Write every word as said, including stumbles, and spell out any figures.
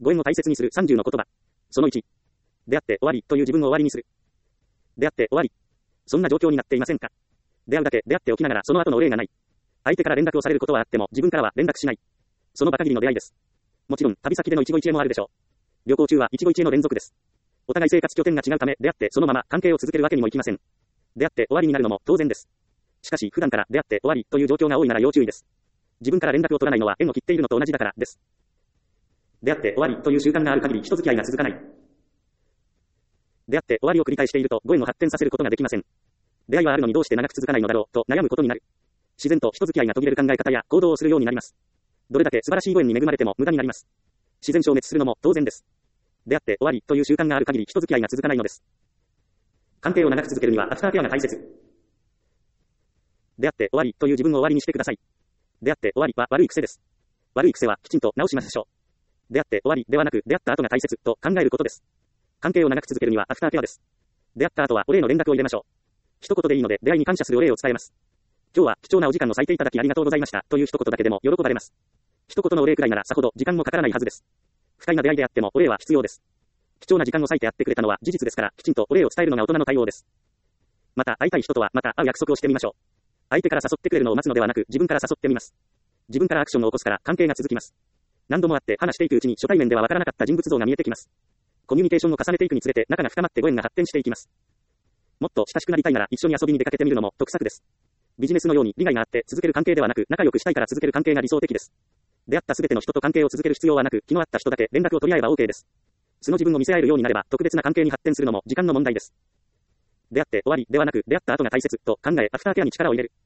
ご縁を大切にするさんじゅうの言葉。そのいち。出会って終わりという自分を終わりにする。出会って終わり。そんな状況になっていませんか？出会うだけ出会っておきながらその後のお礼がない。相手から連絡をされることはあっても自分からは連絡しない。その場限りの出会いです。もちろん旅先での一期一会もあるでしょう。旅行中は一期一会の連続です。お互い生活拠点が違うため出会ってそのまま関係を続けるわけにもいきません。出会って終わりになるのも当然です。しかし普段から出会って終わりという状況が多いなら要注意です。自分から連絡を取らないのは縁を切っているのと同じだからです。出会って終わりという習慣がある限り人付き合いが続かない。出会って終わりを繰り返しているとご縁を発展させることができません。出会いはあるのにどうして長く続かないのだろうと悩むことになる。自然と人付き合いが途切れる考え方や行動をするようになります。どれだけ素晴らしいご縁に恵まれても無駄になります。自然消滅するのも当然です。出会って終わりという習慣がある限り人付き合いが続かないのです。関係を長く続けるにはアフターケアが大切。出会って終わりという自分を終わりにしてください。出会って終わりは悪い癖です。悪い癖はきちんと直しましょう。出会って終わりではなく出会った後が大切と考えることです。関係を長く続けるにはアフターケアです。出会った後はお礼の連絡を入れましょう。一言でいいので出会いに感謝するお礼を伝えます。今日は貴重なお時間の割いていただきありがとうございましたという一言だけでも喜ばれます。一言のお礼くらいならさほど時間もかからないはずです。不快な出会いであってもお礼は必要です。貴重な時間を割いてやってくれたのは事実ですからきちんとお礼を伝えるのが大人の対応です。また会いたい人とはまた会う約束をしてみましょう。相手から誘ってくれるのを待つのではなく自分から誘ってみます。自分からアクションを起こすから関係が続きます。何度も会って話していくうちに初対面ではわからなかった人物像が見えてきます。コミュニケーションを重ねていくにつれて仲が深まってご縁が発展していきます。もっと親しくなりたいなら一緒に遊びに出かけてみるのも得策です。ビジネスのように利害があって続ける関係ではなく仲良くしたいから続ける関係が理想的です。出会ったすべての人と関係を続ける必要はなく気の合った人だけ連絡を取り合えば OK です。素の自分を見せ合えるようになれば特別な関係に発展するのも時間の問題です。出会って終わりではなく出会った後が大切と考えアフターケアに力を入れる。